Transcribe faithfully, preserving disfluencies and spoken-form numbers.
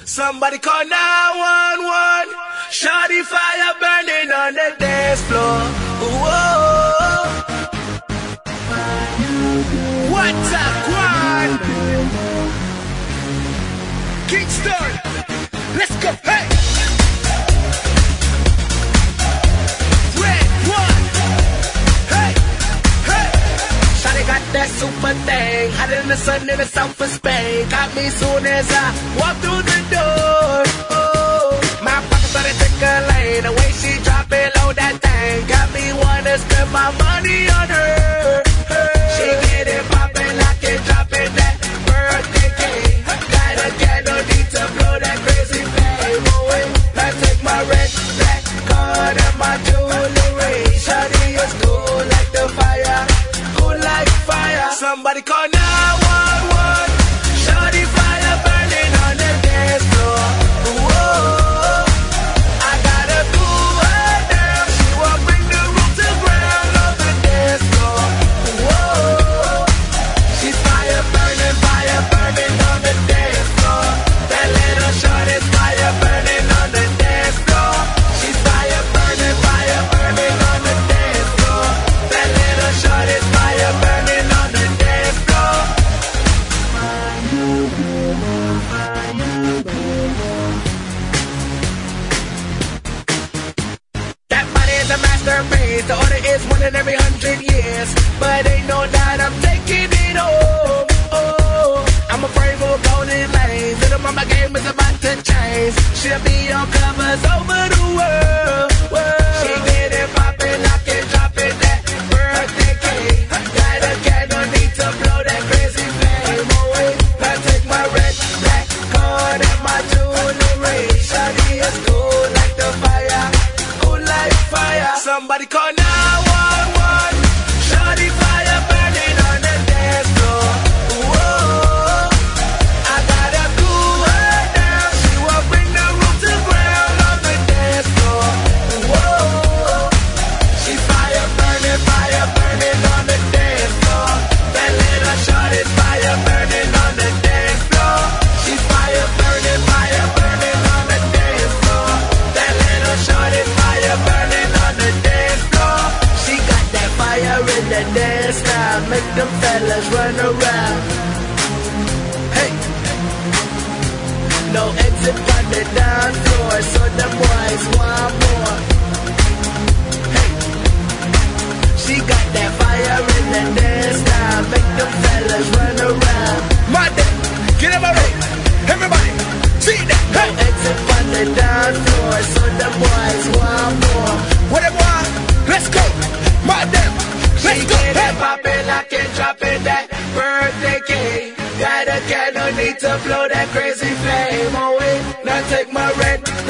Somebody call nine one one. Shawty fire burning on the dance floor. Whoa. What's up, Quan? Kingston. Let's go. Hey. Red one. Hey. Hey. Shawty got that super thing. Hot in the sun in the south of Spain. Got me soon as I walk through the door. Oh, my pocket started tickling. The way she drop it low, that thing got me wanna spend my money on her. She get it poppin', lock it, drop it, that birthday cake. Gotta get no need to blow that crazy flame. Oh, wait, I take my red, black card and my jewelry. Shawty is cool like the fire, cool like fire. Somebody call nine one one. Shawty fire burning on the dance floor. Whoa, I gotta cool her down. She will bring the room to ground on the dance floor. Whoa, she's fire burning, fire burning on the dance floor. That little short is fire burning on the dance floor. She's fire burning, fire burning on the dance floor. That little short is fire burning on the dance floor. That body is a masterpiece. The order is one in every hundred years. But ain't no doubt I'm taking it home. Oh, I'm afraid for golden lanes. Little mama game is about to change. She'll be on covers over the world. world. She get it poppin', lock it, drop it, that birthday cake. Gotta get no need to blow that crazy flame. Oh wait, I take my red, black card and my jewelry. Shawty is cool like the fire, cool like fire. Somebody call nine one one. Shawty fire burning on the dance floor. Whoa, I gotta cool her down. She will bring the room to ground on the dance floor. Whoa, she's fire burning, fire burning on the dance floor. That little short is fire burning on the dance floor. She's fire burning, fire burning on the dance floor. That little short is fire burning on the dance floor. She got that fire in the dance now. Make them fellas run around. Hey, no exit on the dance floor, so the boys want more. Hey, she got that fire in the dance now. Make them fellas run around. My day, get up already. Everybody, see that. Hey, no exit on the dance floor, so the boys want more. What they want? Let's go. My damn, let's go. Get it poppin', lock it, drop it, that birthday cake. Gotta get no need to blow that crazy flame. Oh wait, now take my red